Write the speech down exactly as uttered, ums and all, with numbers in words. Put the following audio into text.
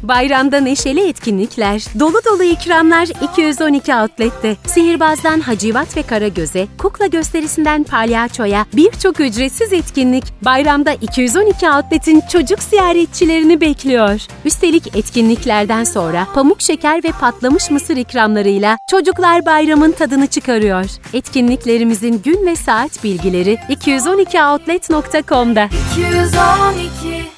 Bayramda neşeli etkinlikler, dolu dolu ikramlar iki yüz on iki Outlet'te. Sihirbazdan Hacivat ve Karagöz'e, kukla gösterisinden palyaçoya birçok ücretsiz etkinlik bayramda iki yüz on iki Outlet'in çocuk ziyaretçilerini bekliyor. Üstelik etkinliklerden sonra pamuk şeker ve patlamış mısır ikramlarıyla çocuklar bayramın tadını çıkarıyor. Etkinliklerimizin gün ve saat bilgileri iki yüz on iki outlet nokta com'da. iki yüz on iki